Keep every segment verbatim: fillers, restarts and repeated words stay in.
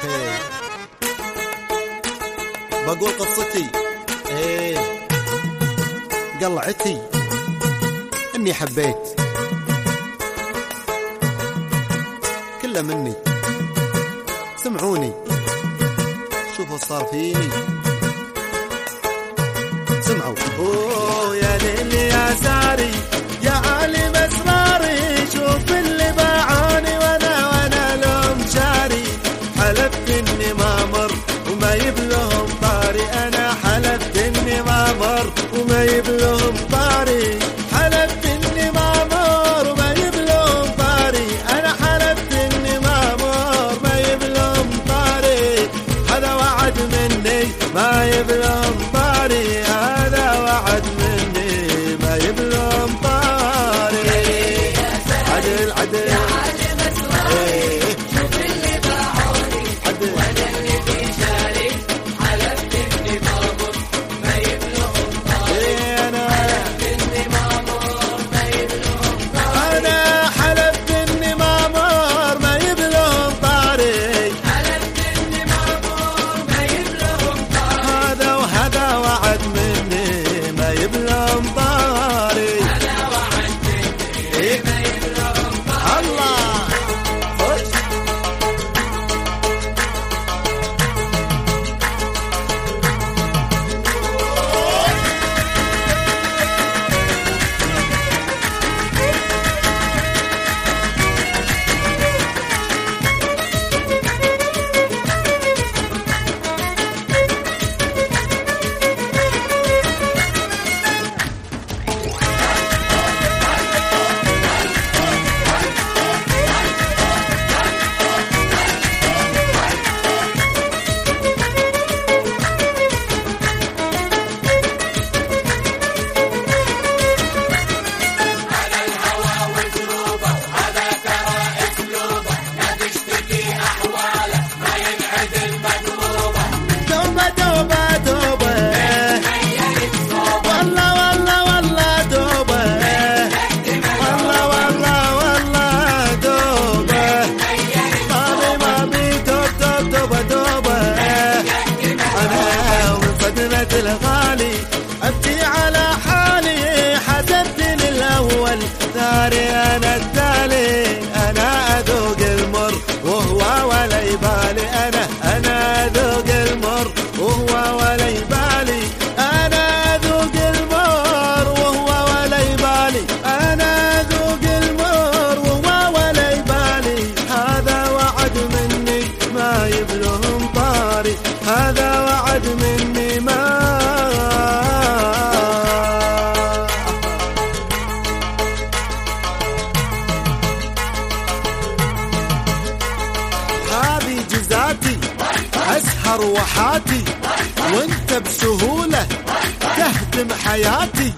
إيه. بقول قصتي ايه قلعتي اني حبيت كله مني. سمعوني شوفوا صار فيني. سمعوا. اوه يا ليل يا ساري يا عالم اسراري، شوف اللي باعوني وانا وانا لهم شاري. حلفت اني ما مر وما يبلهم طاري، انا حلفت اني ما مر وما يبلهم طاري. حلفت اني ما مر وما يبلهم طاري، انا حلفت اني ما مر ما يبلهم طاري. هذا وعد مني ما يبلهم طاري، هذا وعد مني ما يبلهم طاري. عدل عدل الغالي. أبكي على حالي حسبتني الأول ثاري أنا التالي. أنا أذوق المر وهو ولا يبالي، أنا أنا أذوق المر وهو ولا يبالي. أنا أذوق المر وهو ولا يبالي، أنا أذوق المر وهو ولا يبالي. هذا وعد مني ما يبلهم طاري، هذا وعد مني ما أسهر وحاتي وانت بسهولة تهدم حياتي.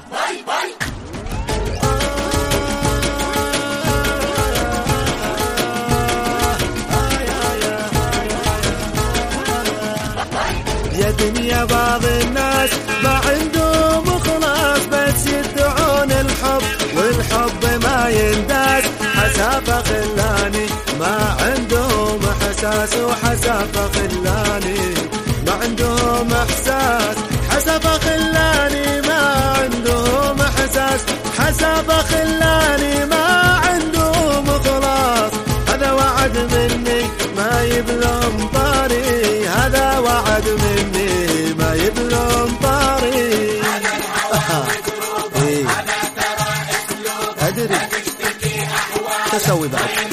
يا دنيا بعض الناس ما عندهم خلاص، بس يدعون الحب والحب ما ينداس. حسافة خلاني ما عندهم احساس، وحسافة خلاني ما عندهم احساس. حسافة خلاني ما عندهم احساس، حسافة خلاني ما عندهم خلاص. هذا وعد مني ما يبلهم طاري، هذا وعد مني ما يبلهم طاري. هذا الهوى مجروبة، هذا ترى اسلوبه، أدري لا تشتكي احوالك تسوي بعد